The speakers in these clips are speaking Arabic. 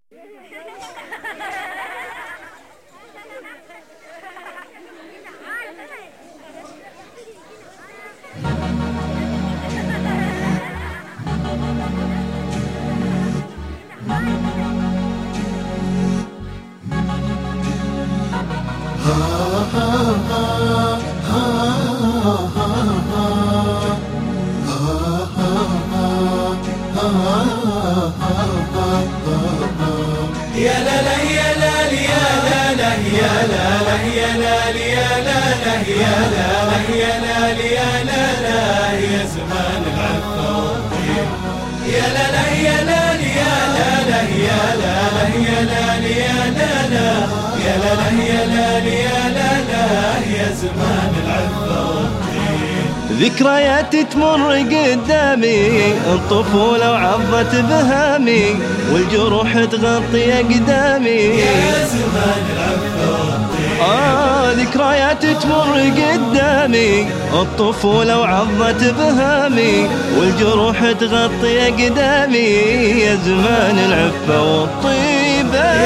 يا لا لا يا لا يا لا لا يا لا لا يا لا يا لا لا يا لا لا يا لا يا لا لا يا زمان العفة والطيب يا لا لا يا لا يا لا لا يا لا لا يا لا يا لا لا يا لا لا يا لا يا لا لا يا زمان العفة والطيب. ذكرياتي تمر قدامي، الطفولة وعضت بهامي، والجروح تغطي أقدامي. يا زمان العفة والطيب ذكرياتي تمر قدامي، الطفولة وعضت بهامي، والجروح تغطي أقدامي. يا زمان العفة والطيبة يا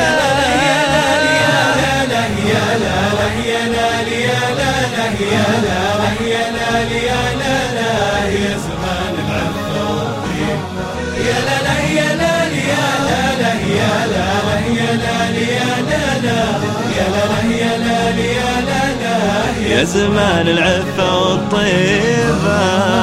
لا لا يا لا لا يا لا يا لا لا يا لا لا يا لا يا لا لا يا زمان العفة والطيب يا لا لا يا لا يا لا لا يا لا لا يا لا يا لا لا يا لا لا يا لا يا لا لا يا زمان العفة والطيبة.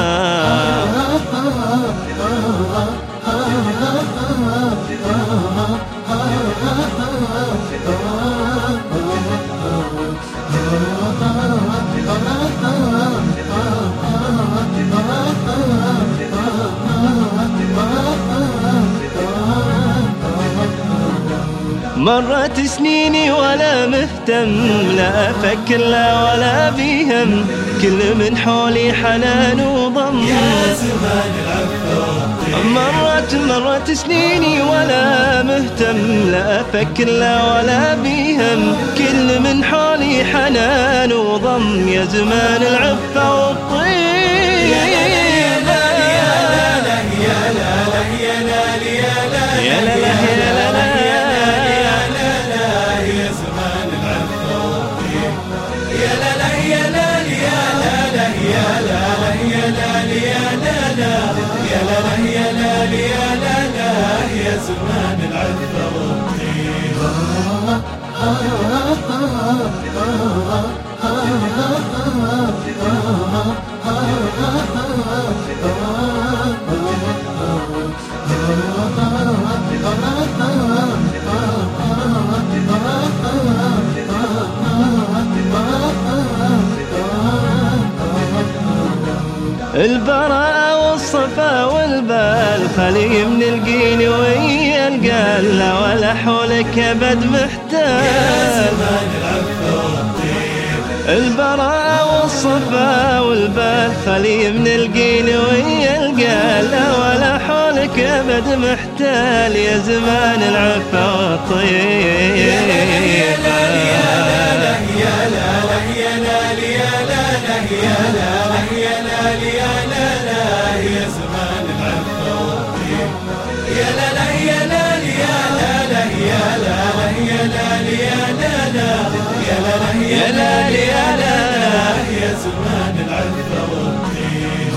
مرت سنيني ولا مهتم، لا أفكر لا ولا بيهم، كل من حولي حنان وضم. يا زمان العفة والطيب مرت سنيني ولا مهتم، لا أفكر لا ولا بيهم، كل من حولي حنان وضم. يا زمان العفة والطيب يا لا لا يا لا لا يا لا لا يا لا يا لا يا لا لا يا لا لا يا زمان العفة والطيب يا لا لا يا لا يا لا لا يا لا لا يا لا يا لا لا يا لا لا يا لا يا لا لا يا زمان العفة والطيب. البراءة والصفا والبال، خلي من القيل ويا القال، لا ولا حولك أبد محتال. يا زمان العفة والطيب البراءة والصفا والبال، خلي من القيل ويا القال، لا ولا حولك أبد محتال. يا زمان العفة والطيب يا لا لا يا لا يا لا يا لا يا لا يا لا يا لا يا لا يا زمان العفة والطيب يا لا لا يا لا يا لا يا لا يا لا يا لا يا لا يا لا يا لا يا زمان العفة والطيب.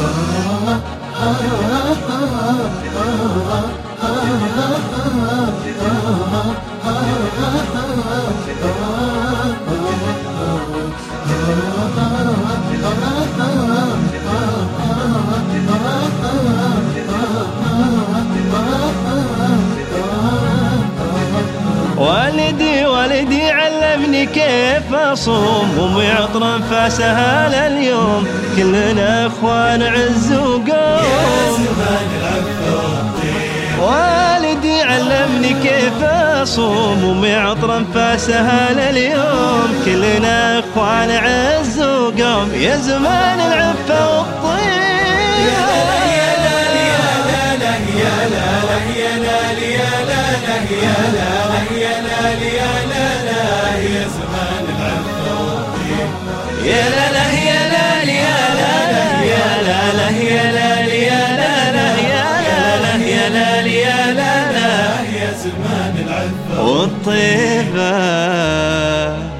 والدي علمني كيف أصوم، أمي عطر أنفاسها لليوم، كلنا أخوان عز وقوم. يا زمان العفة والطيب والدي علمني كيف أصوم، أمي عطر أنفاسها لليوم، كلنا أخوان عز وقوم. يا زمان العفة والطيب يا لا يا لا يا لا يا لا يا لا يا لا يا لا يا لا يا لا يا زمان العفة والطيب يا لا لا يا لا يا لا يا لا يا لا يا لا يا لا يا لا يا لا يا زمان زمان العفة والطيبة.